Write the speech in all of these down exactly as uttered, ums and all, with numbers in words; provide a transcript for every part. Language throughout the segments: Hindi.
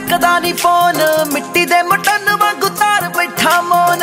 चकदा नी फोन, मिट्टी दे मटन वांगू तार बैठा मोन।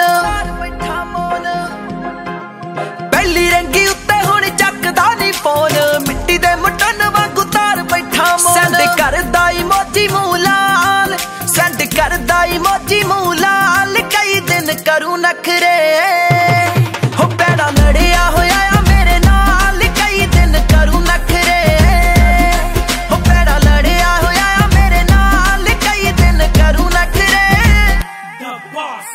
पहली रंगी उत्ते हुण चकदा नी फोन, मिट्टी दे मटन वांगू तार बैठा मोन। सेंड करदा इमोजी मूंह लाल, सेंड करदा इमोजी मूंह लाल, कई दिन करूं नखरे हो पैड़ा लड़िया होया आ मेरे नाल, कई दिन करूं नखरे हो पैड़ा लड़िया होया आ मेरे नाल, कई दिन करूं नखरे। The Boss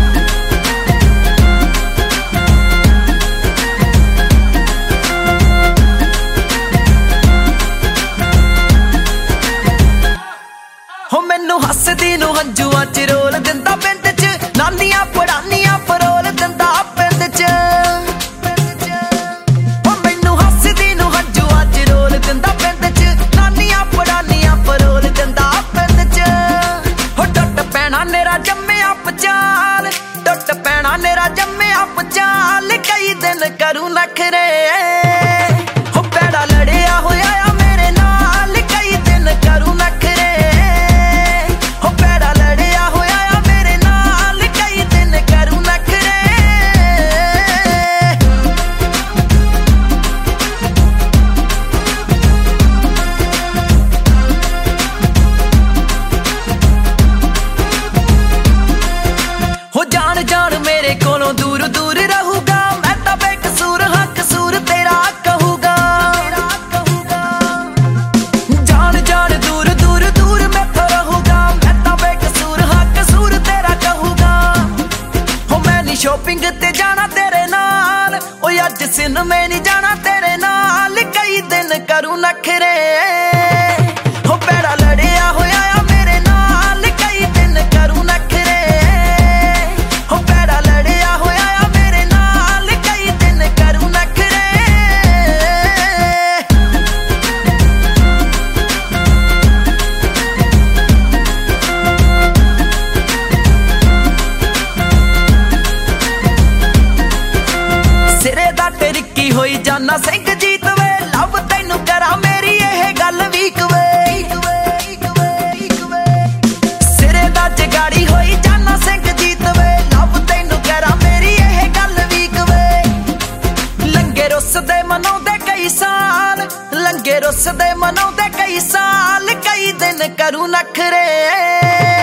हो मैनू हसदी नू हंजुआं च रोल दिंदा पिंड च, नानियां पढ़ानियां परोल दिंदा पिंड च। हो मैनू हसदी नू हंजुआं च रोल दिंदा पिंड च, नानियां पढ़ानियां परोल दिंदा पिंड च। हो टुट पैना नेरा जम्मिया पचाल, टुट पैना नेरा जम्मिया पचाल, कई दिन करूं नखरे हो पैड़ा लड़िया होया आ मेरे नाल, कई दिन करूं नखरे। जान मेरे कोलों दूर दूर रहूगा, मैं तो बेकसूर हाँ कसूर तेरा कहूगा। जान जान दूर दूर दूर मैं तो रहूगा, मैं तो बेकसूर हाँ कसूर तेरा कहूगा। हो मैं नी शॉपिंग ते जाना तेरे नाल, ओ अज सिनेमे नहीं जाना तेरे नाल, कई दिन करूं नखरे हो पैड़ा लड़िया होया आ मेरे नाल, कई दिन करूं नखरे। सिरे दा टिरकी होई जाना सिंह जीत वे, लव तैनू करा मेरी यह गल वीक वे। सिरे दा जगाड़ी होई जाना सिंह जीत वे, लव तैनू करा मेरी यह गल वीक वे। लंगे रुस दे मनाउंदे कई साल, लंगे रुस दे मनाउंदे कई साल, कई दिन करूं नखरे।